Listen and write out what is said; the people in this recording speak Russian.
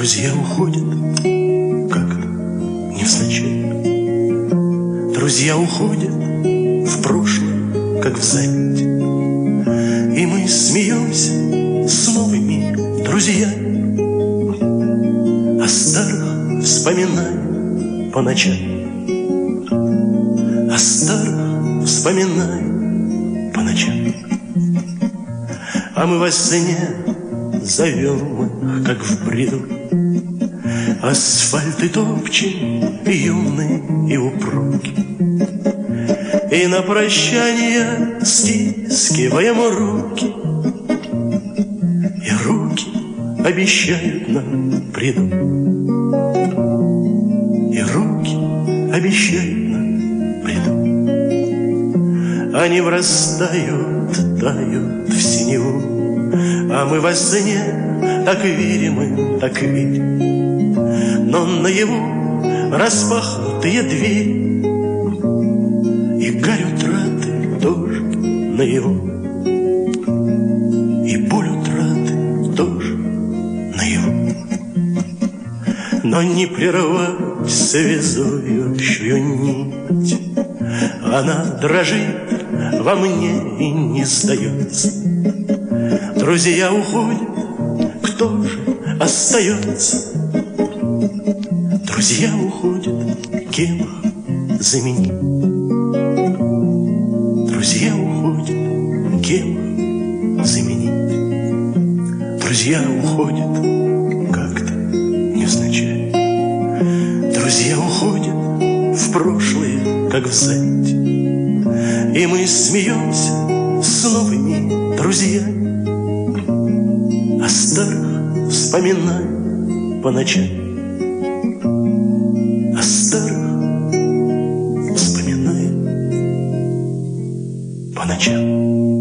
Друзья уходят, как невзначай. Друзья уходят в прошлое, как в заветь. И мы смеемся с новыми друзьями, о старых вспоминаем по ночам, о старых вспоминаем по ночам. А мы во сне зовем их, как в бреду, асфальты топчем, юные и упругие, и на прощание стискиваем руки, и руки обещают нам приду, и руки обещают нам приду. Они врастают, тают в синеву, а мы во сне так верим им, так верим. Но наяву распахнутые двери, и гарь утраты тоже наяву, и боль утраты тоже наяву. Но не прервать связующую нить, она дрожит во мне и не сдается. Друзья уходят, кто же остается? Друзья уходят, кем их заменить? Друзья уходят, кем их заменить? Друзья уходят как-то невзначай. Друзья уходят в прошлое, как в заветь. И мы смеемся с новыми друзьями, о старых вспоминаем по ночам, о старых вспоминаем по ночам.